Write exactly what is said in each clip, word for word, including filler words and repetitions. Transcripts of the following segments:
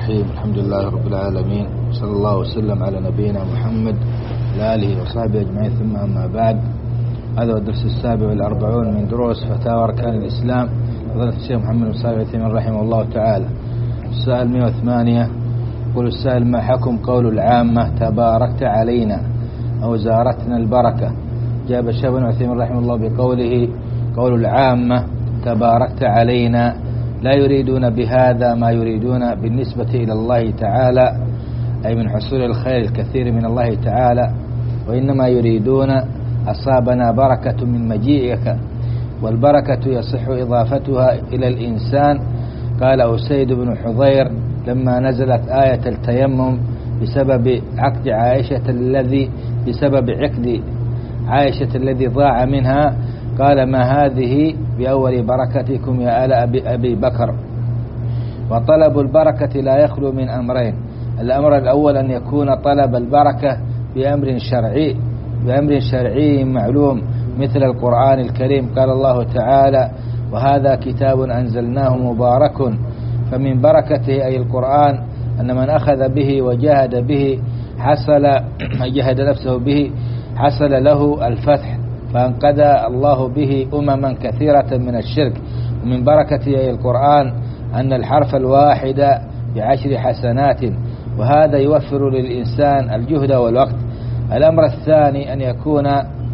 الرحيم. الحمد لله رب العالمين، صلى الله وسلم على نبينا محمد وعلى آله وصحبه أجمعين، ثم أما بعد. هذا هو الدرس السابع والأربعون من دروس فتاوى أركان الإسلام فضيلة الشيخ محمد بن صالح العثيمين رحمه الله تعالى. السؤال مئة وثمانية يقول السائل: ما حكم قول العامة تباركت علينا أو زارتنا البركة؟ جاب الشيخ ابن عثيمين رحمه الله بقوله قول العامة تباركت علينا لا يريدون بهذا ما يريدون بالنسبة إلى الله تعالى، أي من حصول الخير الكثير من الله تعالى، وإنما يريدون أصابنا بركة من مجيئك، والبركة يصح إضافتها إلى الإنسان. قال أسيد بن حضير لما نزلت آية التيمم بسبب عقد عائشة الذي بسبب عقد عائشة الذي ضاع منها، قال: ما هذه بأول بركتكم يا آل أبي, أبي بكر. وطلب البركة لا يخلو من أمرين: الأمر الأول أن يكون طلب البركة بأمر شرعي بأمر شرعي معلوم مثل القرآن الكريم. قال الله تعالى: وهذا كتاب أنزلناه مبارك. فمن بركته أي القرآن أن من أخذ به وجاهد به حصل جاهد نفسه به حصل له الفتح، فأنقذ الله به أمما كثيرة من الشرك. ومن بركته أي القرآن أن الحرف الواحد بعشر حسنات، وهذا يوفر للإنسان الجهد والوقت. الأمر الثاني أن يكون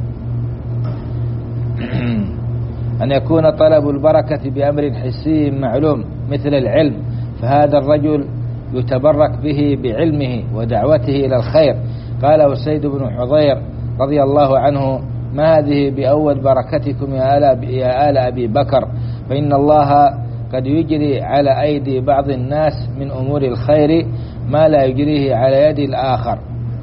أن يكون طلب البركة بأمر حسي معلوم مثل العلم، فهذا الرجل يتبرك به بعلمه ودعوته إلى الخير. قال أسيد بن حضير رضي الله عنه: ما هذه بأول بركتكم يا آل يا آل أبي بكر، فإن الله قد يجري على أيدي بعض الناس من أمور الخير ما لا يجريه على يد الآخر.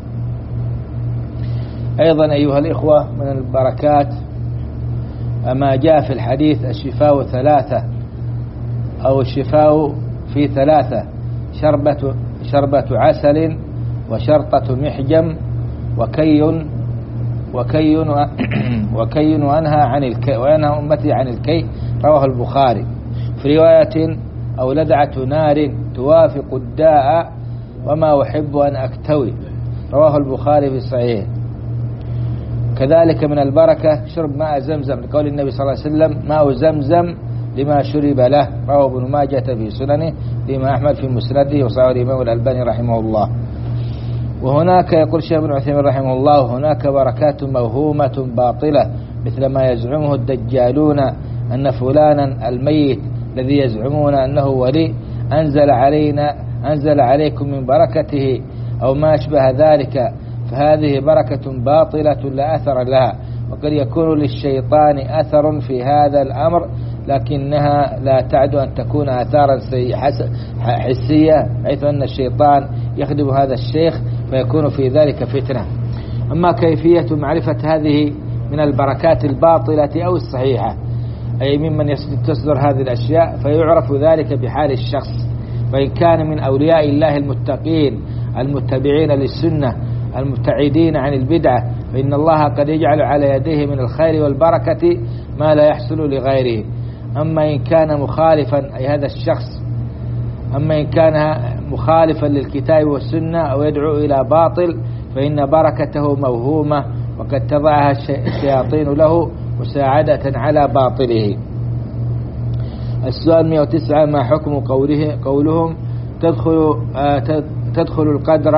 أيضا أيها الإخوة من البركات ما جاء في الحديث: الشفاء ثلاثة أو الشفاء في ثلاثة: شربة شربة عسل، وشرطة محجم، وكي وكي وكي وأنهى عن الكي وأنهى أمتي عن الكي. رواه البخاري. في رواية: أو لدعة نار توافق الداء وما أحب أن أكتوي. رواه البخاري في صحيح. كذلك من البركة شرب ماء زمزم، لقول النبي صلى الله عليه وسلم: ماء زمزم لما شرب له. رواه ابن ماجه في سننه، الإمام أحمد في مسنده، وصححه الإمام الألباني رحمه الله. وهناك يقول الشيخ ابن عثيمين رحمه الله: هناك بركات موهومة باطلة مثل ما يزعمه الدجالون أن فلانا الميت الذي يزعمون أنه ولي أنزل علينا أنزل عليكم من بركته أو ما أشبه ذلك، فهذه بركة باطلة لا أثر لها. وقد يكون للشيطان أثر في هذا الأمر، لكنها لا تعد أن تكون آثارا حسية، حيث أن الشيطان يخدم هذا الشيخ فيكون في ذلك فتنة. أما كيفية معرفة هذه من البركات الباطلة أو الصحيحة، أي ممن تصدر هذه الأشياء، فيعرف ذلك بحال الشخص. فإن كان من أولياء الله المتقين المتبعين للسنة المبتعدين عن البدعة، فإن الله قد يجعل على يديه من الخير والبركة ما لا يحصل لغيره. أما إن كان مخالفا أي هذا الشخص أما إن كان مخالفا للكتاب والسنة أو يدعو إلى باطل، فإن بركته موهومة، وقد تضعها الشياطين له مساعدة على باطله. السؤال مئة وتسعة: ما حكم قوله قولهم تدخل تدخل القدر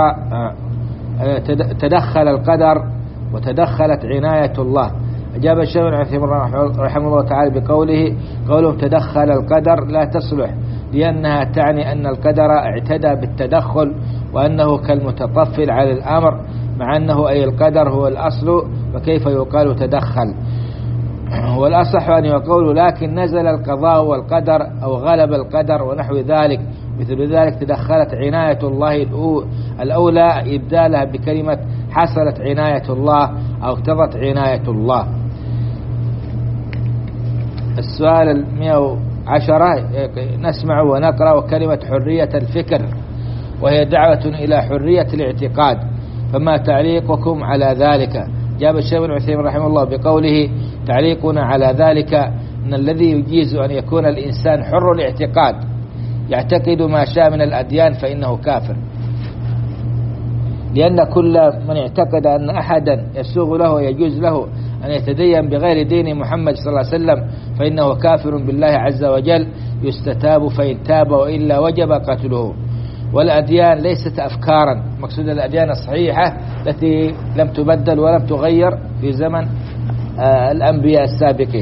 تدخل القدر وتدخلت عناية الله؟ أجاب الشيخ ابن عثيمين رحمه الله تعالى بقوله قولهم تدخل القدر لا تصلح، لأنها تعني أن القدر اعتدى بالتدخل، وأنه كالمتطفل على الأمر، مع أنه أي القدر هو الأصل، فكيف يقال تدخل؟ والأصح أن يقول لكن نزل القضاء والقدر أو غلب القدر ونحو ذلك. مثل ذلك تدخلت عناية الله الأولى إبدالها بكلمة حصلت عناية الله أو اقتضت عناية الله. السؤال المئة وعشرة: نسمع ونقرأ كلمة حرية الفكر، وهي دعوة إلى حرية الاعتقاد، فما تعليقكم على ذلك؟ جاب الشيخ ابن عثيمين رحمه الله بقوله: تعليقنا على ذلك أن الذي يجيز أن يكون الإنسان حر الاعتقاد يعتقد ما شاء من الأديان فإنه كافر، لأن كل من اعتقد أن أحدا يسوغ له ويجوز له أن يتدين بغير دين محمد صلى الله عليه وسلم فإنه كافر بالله عز وجل، يستتاب فإن تاب وإلا وجب قتله. والأديان ليست أفكارا، مقصود الأديان الصحيحة التي لم تبدل ولم تغير في زمن الأنبياء السابقين.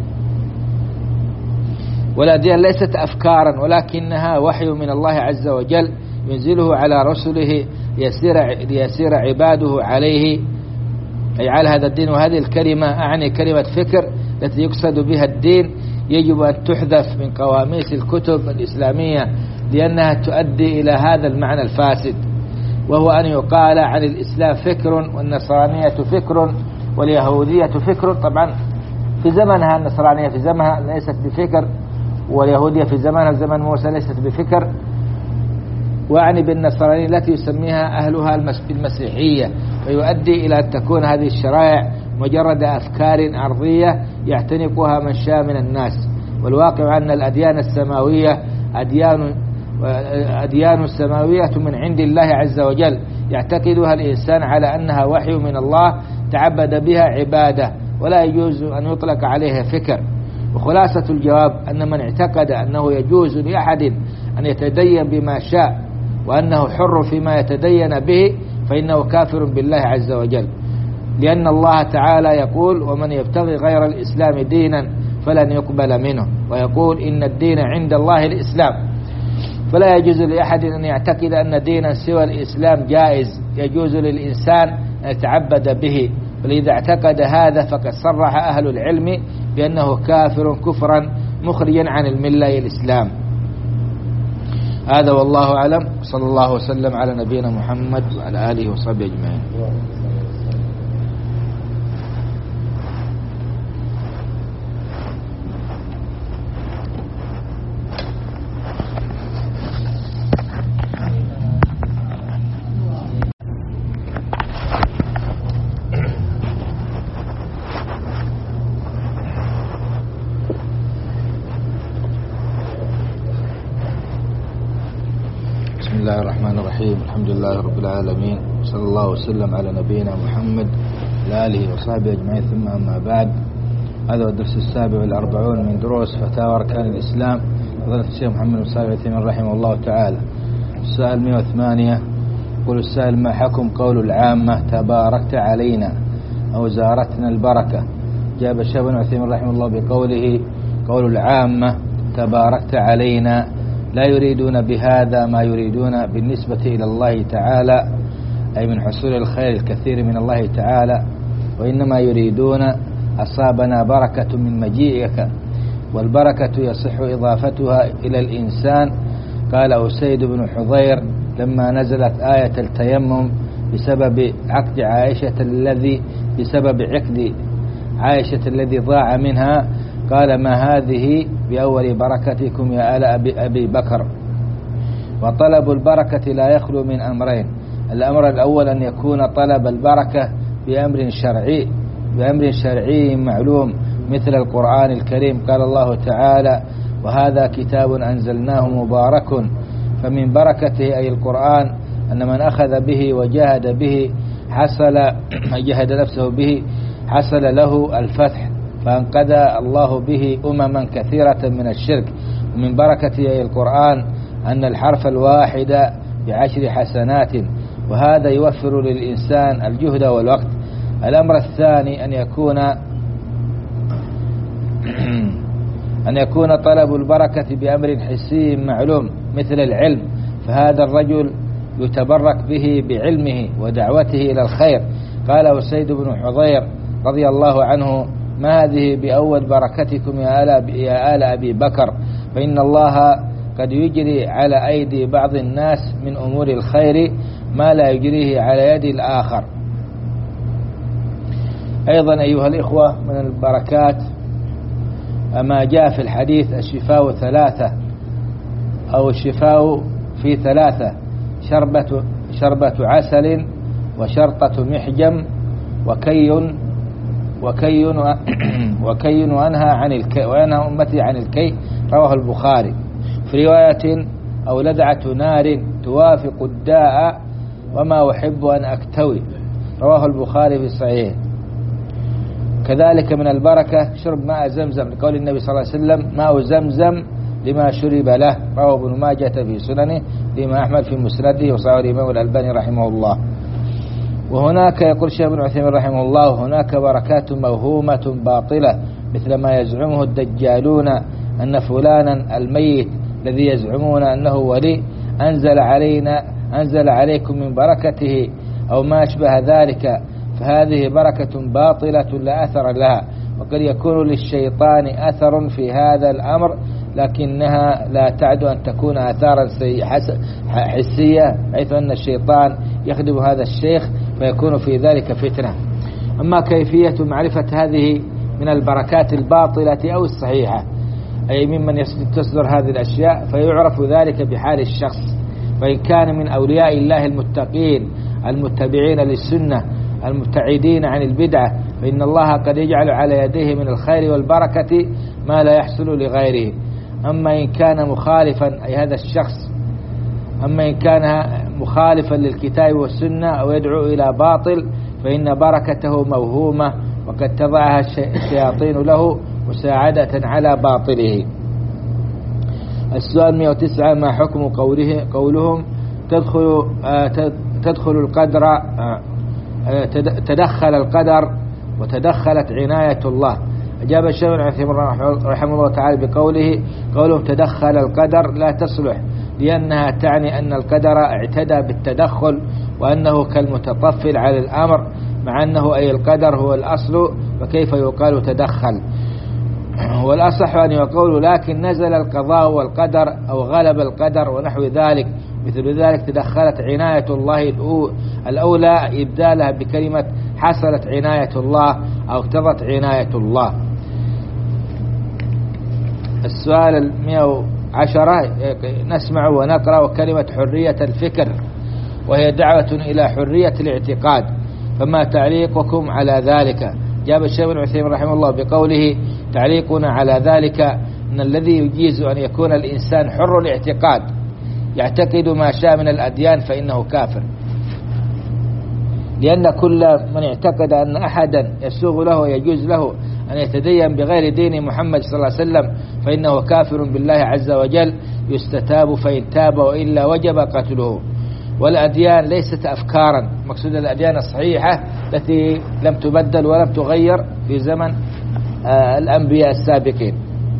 والأديان ليست أفكارا ولكنها وحي من الله عز وجل ينزله على رسله ليسير, ليسير عباده عليه، أي على هذا الدين. وهذه الكلمة أعني كلمة فكر التي يقصد بها الدين يجب أن تحذف من قواميس الكتب الإسلامية، لأنها تؤدي إلى هذا المعنى الفاسد، وهو أن يقال عن الإسلام فكر والنصرانية فكر واليهودية فكر. طبعا في زمنها النصرانية في زمنها ليست بفكر، واليهودية في زمنها زمن موسى ليست بفكر. وأعني بالنصرانية التي يسميها أهلها المسيحية، فيؤدي إلى أن تكون هذه الشرائع مجرد أفكار أرضية يعتنقها من شاء من الناس. والواقع أن الأديان السماوية أديان أديان السماوية من عند الله عز وجل، يعتقدها الإنسان على أنها وحي من الله تعبد بها عبادة، ولا يجوز أن يطلق عليها فكر. وخلاصة الجواب أن من اعتقد أنه يجوز لأحد أن يتدين بما شاء وأنه حر فيما يتدين به فإنه كافر بالله عز وجل، لأن الله تعالى يقول: ومن يبتغي غير الإسلام دينا فلن يقبل منه، ويقول: إن الدين عند الله الإسلام. فلا يجوز لأحد أن يعتقد أن دينا سوى الإسلام جائز يجوز للإنسان أن يتعبد به، فإذا اعتقد هذا فقد صرح أهل العلم بأنه كافر كفرا مخرجا عن الملة الإسلام. هذا والله أعلم، صلى الله وسلم على نبينا محمد وعلى آله وصحبه أجمعين. بسم الله الرحمن الرحيم، الحمد لله رب العالمين، وصلى الله وسلم على نبينا محمد وعلى آله وصحبه أجمعين، ثم أما بعد. هذا هو الدرس السابع والأربعون من دروس فتاوى أركان الإسلام فضيلة الشيخ محمد بن صالح العثيمين رحمه الله تعالى. السؤال مئة وثمانية، يقول السائل: ما حكم قول العامة تباركت علينا أو زارتنا البركة؟ جاب الشيخ ابن عثيمين رحمه الله بقوله قول العامة تباركت علينا لا يريدون بهذا ما يريدون بالنسبة إلى الله تعالى، أي من حصول الخير الكثير من الله تعالى، وإنما يريدون أصابنا بركة من مجيئك، والبركة يصح إضافتها إلى الإنسان. قال أسيد بن حضير لما نزلت آية التيمم بسبب عقد عائشة الذي بسبب عقد عائشة الذي ضاع منها، قال: ما هذه بأول بركتكم يا آل أبي, أبي بكر. وطلب البركة لا يخلو من أمرين: الأمر الأول أن يكون طلب البركة بأمر شرعي بأمر شرعي معلوم مثل القرآن الكريم. قال الله تعالى: وهذا كتاب أنزلناه مبارك، فمن بركته أي القرآن أن من أخذ به وجاهد به حصل جاهد نفسه به حصل له الفتح، فأنقذ الله به أمما كثيرة من الشرك. ومن بركته أي القرآن أن الحرف الواحد بعشر حسنات، وهذا يوفر للإنسان الجهد والوقت. الأمر الثاني أن يكون أن يكون طلب البركة بأمر حسي معلوم مثل العلم، فهذا الرجل يتبرك به بعلمه ودعوته إلى الخير. قال أسيد بن حضير رضي الله عنه: ما هذه بأول بركتكم يا آل يا آل أبي بكر، فإن الله قد يجري على أيدي بعض الناس من أمور الخير ما لا يجريه على يد الآخر. أيضا أيها الإخوة من البركات ما جاء في الحديث: الشفاء ثلاثة أو الشفاء في ثلاثة: شربة شربة عسل، وشرطة محجم، وكي وكي وكي وأنهى عن الكي وأنهى أمتي عن الكي. رواه البخاري. في رواية أو لدعة نار توافق الداء وما أحب أن أكتوي، رواه البخاري في صحيحه. كذلك من البركة شرب ماء زمزم، لقول النبي صلى الله عليه وسلم ماء زمزم لما شرب له، رواه ابن ماجة في سننه، الإمام أحمد في مسنده، وصححه الإمام الألباني رحمه الله. وهناك يقول الشيخ ابن عثيمين رحمه الله هناك بركات موهومة باطلة مثل ما يزعمه الدجالون أن فلانا الميت الذي يزعمون أنه ولي أنزل علينا أنزل عليكم من بركته أو ما أشبه ذلك، فهذه بركة باطلة لا أثر لها، وقد يكون للشيطان أثر في هذا الأمر لكنها لا تعد أن تكون آثارا حسية، حيث أن الشيطان يخدم هذا الشيخ فيكون في ذلك فتنة. أما كيفية معرفة هذه من البركات الباطلة أو الصحيحة، أي ممن تصدر هذه الأشياء، فيعرف ذلك بحال الشخص، فإن كان من أولياء الله المتقين المتبعين للسنة المبتعدين عن البدعة فإن الله قد يجعل على يديه من الخير والبركة ما لا يحصل لغيره. أما إن كان مخالفا أي هذا الشخص أما إن كان مخالفا للكتاب والسنة أو يدعو إلى باطل فإن بركته موهومة، وقد تضعها الشياطين له مساعدة على باطله. السؤال مئة وتسعة ما حكم قوله قولهم تدخل تدخل القدر تدخل القدر وتدخلت عناية الله؟ أجاب الشيخ ابن عثيمين رحمه الله تعالى بقوله قولهم تدخل القدر لا تصلح، لأنها تعني أن القدر اعتدى بالتدخل وأنه كالمتطفل على الأمر، مع أنه أي القدر هو الأصل، فكيف يقال تدخل؟ والأصح أن يقول لكن نزل القضاء والقدر أو غلب القدر ونحو ذلك، مثل ذلك تدخلت عناية الله الأولى إبدالها بكلمة حصلت عناية الله أو اقتضت عناية الله. السؤال المئة وعشرة نسمع ونقرأ كلمة حرية الفكر، وهي دعوة إلى حرية الاعتقاد، فما تعليقكم على ذلك؟ جاب الشيخ ابن عثيمين رحمه الله بقوله تعليقنا على ذلك أن الذي يجيز أن يكون الإنسان حر الاعتقاد يعتقد ما شاء من الأديان فإنه كافر، لأن كل من اعتقد أن أحدا يسوغ له ويجوز له أن يتدين بغير دين محمد صلى الله عليه وسلم فإنه كافر بالله عز وجل، يستتاب فإن تاب وإلا وجب قتله. والأديان ليست أفكارا، مقصود الأديان الصحيحة التي لم تبدل ولم تغير في زمن الأنبياء السابقين.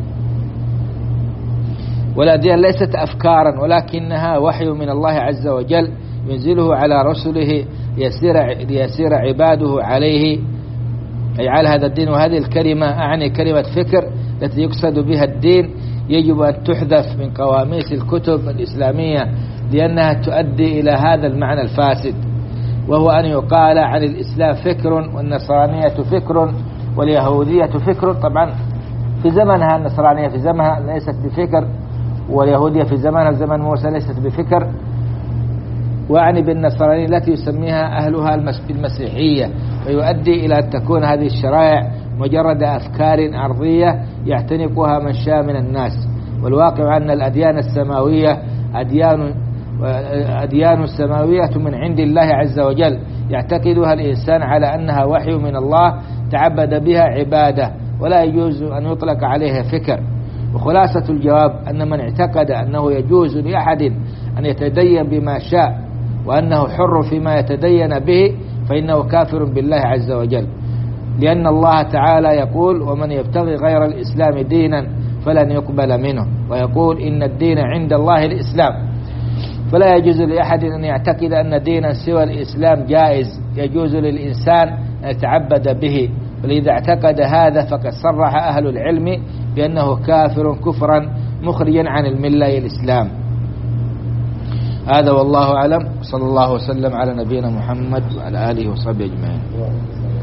والأديان ليست أفكارا ولكنها وحي من الله عز وجل ينزله على رسله ليسير, ليسير عباده عليه، أي على هذا الدين. وهذه الكلمة أعني كلمة فكر التي يقصد بها الدين يجب أن تحذف من قواميس الكتب الإسلامية، لأنها تؤدي إلى هذا المعنى الفاسد، وهو أن يقال عن الإسلام فكر والنصرانية فكر واليهودية فكر. طبعا في زمنها النصرانية في زمنها ليست بفكر، واليهودية في زمنها في زمن موسى ليست بفكر. وأعني بالنصرانية التي يسميها أهلها المسيحية، فيؤدي إلى أن تكون هذه الشرائع مجرد أفكار أرضية يعتنقها من شاء من الناس. والواقع أن الأديان السماوية أديان أديان سماوية من عند الله عز وجل يعتقدها الإنسان على أنها وحي من الله تعبد بها عبادة، ولا يجوز أن يطلق عليها فكر. وخلاصة الجواب أن من اعتقد أنه يجوز لأحد أن يتدين بما شاء وأنه حر فيما يتدين به فإنه كافر بالله عز وجل، لأن الله تعالى يقول ومن يبتغي غير الإسلام دينا فلن يقبل منه، ويقول إن الدين عند الله الإسلام. فلا يجوز لأحد أن يعتقد أن دينا سوى الإسلام جائز يجوز للإنسان أن يتعبد به، ولذا اعتقد هذا فقد صرح أهل العلم بأنه كافر كفرا مخرجا عن الملة الإسلام. هذا والله أعلم، صلى الله وسلم على نبينا محمد وعلى آله وصحبه أجمعين.